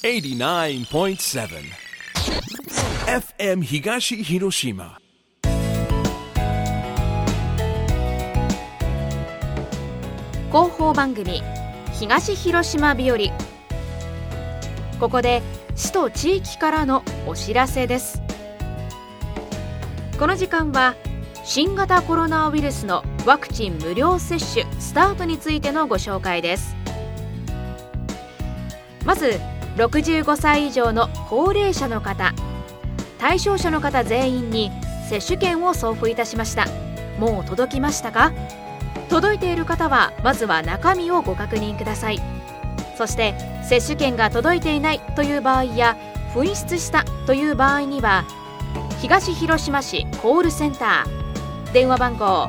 89.7 FM 東広島。 広報番組東広島日和。ここで市と地域からのお知らせです。この時間は新型コロナウイルスのワクチン無料接種スタートについてのご紹介です。まず65歳以上の高齢者の方、対象者の方全員に接種券を送付いたしました。もう届きましたか？届いている方はまずは中身をご確認ください。そして接種券が届いていないという場合や紛失したという場合には東広島市コールセンター電話番号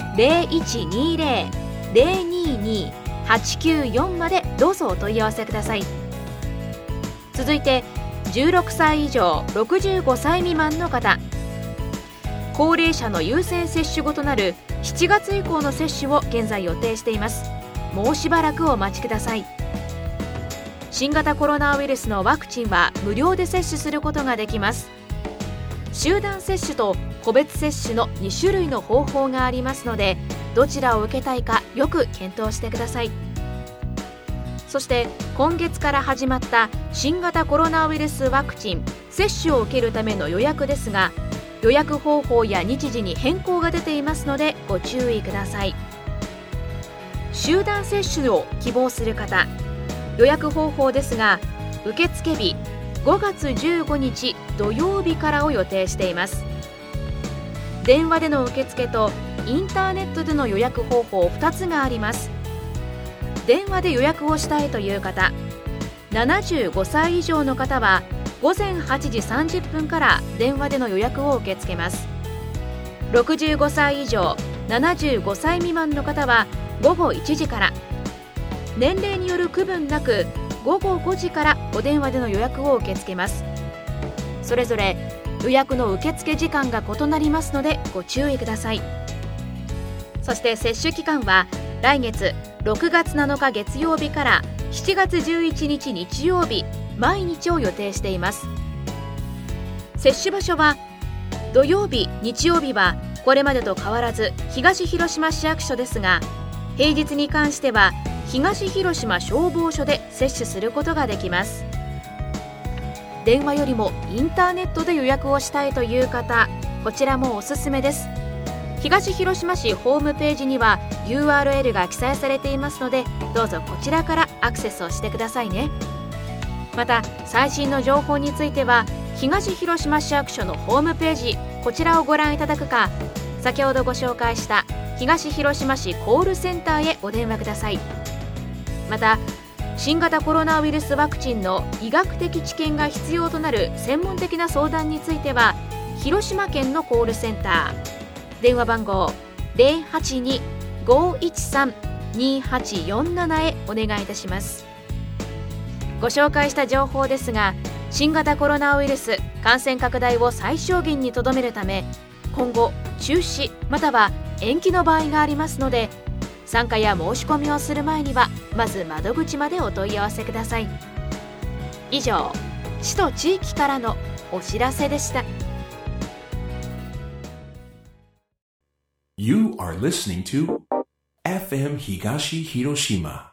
0120-022-894 までどうぞお問い合わせください。続いて16歳以上65歳未満の方、高齢者の優先接種後となる7月以降の接種を現在予定しています。もうしばらくお待ちください。新型コロナウイルスのワクチンは無料で接種することができます。集団接種と個別接種の2種類の方法がありますので、どちらを受けたいかよく検討してください。そして今月から始まった新型コロナウイルスワクチン接種を受けるための予約ですが、予約方法や日時に変更が出ていますのでご注意ください。集団接種を希望する方、予約方法ですが、受付日5月15日土曜日からを予定しています。電話での受付とインターネットでの予約方法2つがあります。電話で予約をしたいという方、75歳以上の方は午前8時30分から電話での予約を受け付けます。65歳以上75歳未満の方は午後1時から、年齢による区分なく午後5時からお電話での予約を受け付けます。それぞれ予約の受付時間が異なりますのでご注意ください。そして接種期間は来月6月7日月曜日から7月11日日曜日毎日を予定しています。接種場所は土曜日日曜日はこれまでと変わらず東広島市役所ですが、平日に関しては東広島消防署で接種することができます。電話よりもインターネットで予約をしたいという方、こちらもおすすめです。東広島市ホームページには URL が記載されていますので、どうぞこちらからアクセスをしてくださいね。また最新の情報については東広島市役所のホームページ、こちらをご覧いただくか、先ほどご紹介した東広島市コールセンターへお電話ください。また新型コロナウイルスワクチンの医学的知見が必要となる専門的な相談については広島県のコールセンター電話番号 082-513-2847 へお願いいたします。ご紹介した情報ですが、新型コロナウイルス感染拡大を最小限にとどめるため、今後中止または延期の場合がありますので、参加や申し込みをする前にはまず窓口までお問い合わせください。以上、市と地域からのお知らせでした。 You are listening to FM 東広島